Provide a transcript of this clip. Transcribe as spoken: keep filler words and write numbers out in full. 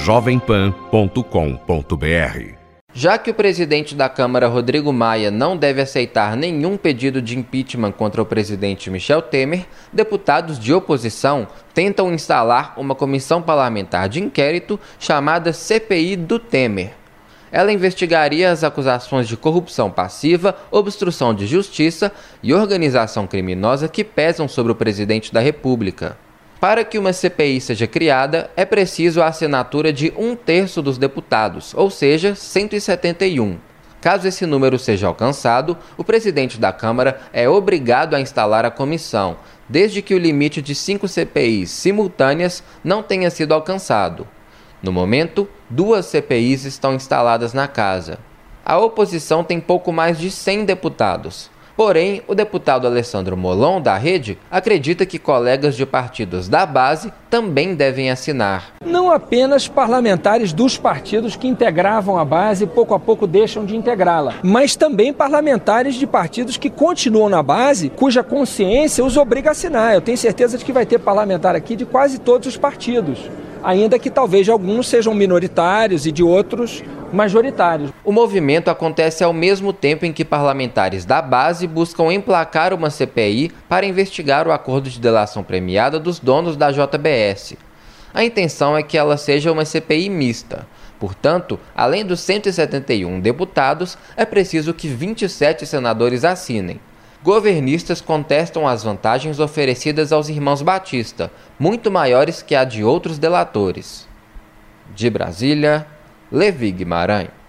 jovem pan ponto com ponto br. Já que o presidente da Câmara, Rodrigo Maia, não deve aceitar nenhum pedido de impeachment contra o presidente Michel Temer, deputados de oposição tentam instalar uma comissão parlamentar de inquérito chamada C P I do Temer. Ela investigaria as acusações de corrupção passiva, obstrução de justiça e organização criminosa que pesam sobre o presidente da República. Para que uma C P I seja criada, é preciso a assinatura de um terço dos deputados, ou seja, cento e setenta e um. Caso esse número seja alcançado, o presidente da Câmara é obrigado a instalar a comissão, desde que o limite de cinco C P Is simultâneas não tenha sido alcançado. No momento, duas C P Is estão instaladas na casa. A oposição tem pouco mais de cem deputados. Porém, o deputado Alessandro Molon, da Rede, acredita que colegas de partidos da base também devem assinar. Não apenas parlamentares dos partidos que integravam a base pouco a pouco deixam de integrá-la, mas também parlamentares de partidos que continuam na base, cuja consciência os obriga a assinar. Eu tenho certeza de que vai ter parlamentar aqui de quase todos os partidos, ainda que talvez alguns sejam minoritários e de outros majoritários. O movimento acontece ao mesmo tempo em que parlamentares da base buscam emplacar uma C P I para investigar o acordo de delação premiada dos donos da J B S. A intenção é que ela seja uma C P I mista. Portanto, além dos cento e setenta e um deputados, é preciso que vinte e sete senadores assinem. Governistas contestam as vantagens oferecidas aos irmãos Batista, muito maiores que a de outros delatores. De Brasília, Levi Guimarães.